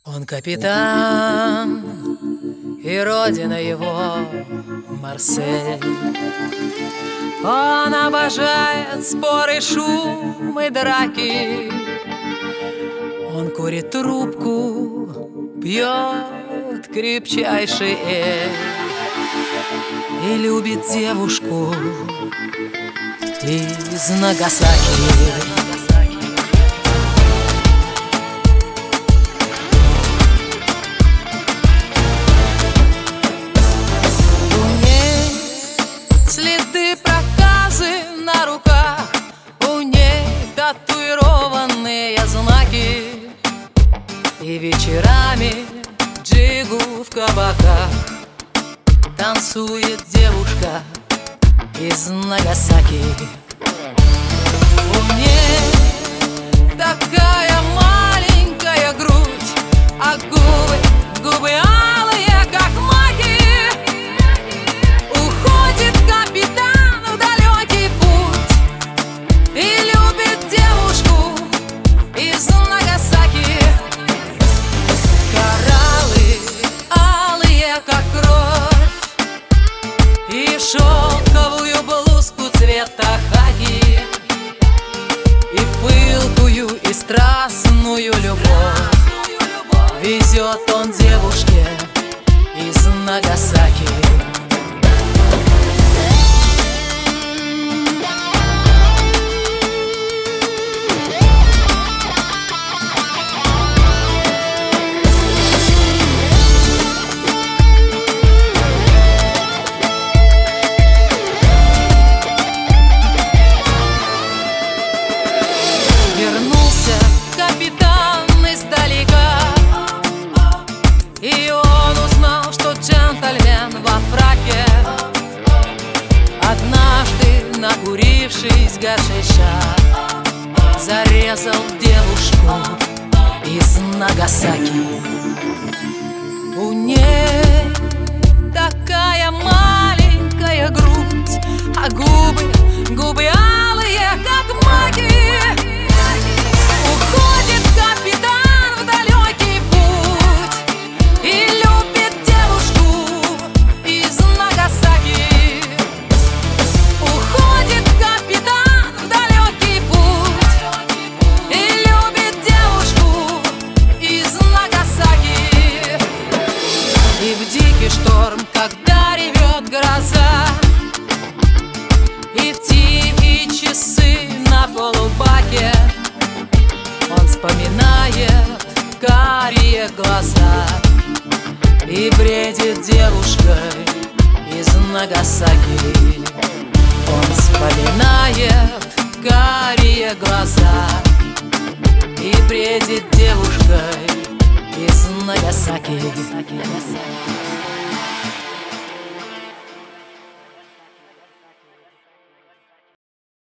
Он капитан, и родина его Марсель. Он обожает споры, шум и драки. Он курит трубку, пьет крепчайший эль и любит девушку из Нагасаки. Следы проказы на руках, у ней татуированные знаки. И вечерами джигу в кабаках танцует девушка из Нагасаки. У ней такая маленькая грудь, а губы алые, как маки. Уходит капитан в далекий путь и любит девушку из Нагасаки. Кораллы алые, как кровь, и шелковую блузку цвета хаки, и пылкую и страстную любовь везет он девушке из Нагасаки. Вернулся капитан издалека, и он узнал, что джентльмен во фраке, однажды, накурившись гашиша, зарезал девушку из Нагасаки. У ней такая маленькая грудь, а губы алые, как маки. Уходит капитан в далекий путь и любит девушку из Нагасаки. Уходит капитан в далекий путь и любит девушку из Нагасаки. И в дикий шторм, когда ревет гроза, и в тихие часы на полубаке, он вспоминает карие глаза и бредит девушкой из Нагасаки. Он вспоминает карие глаза и бредит девушкой из Нагасаки.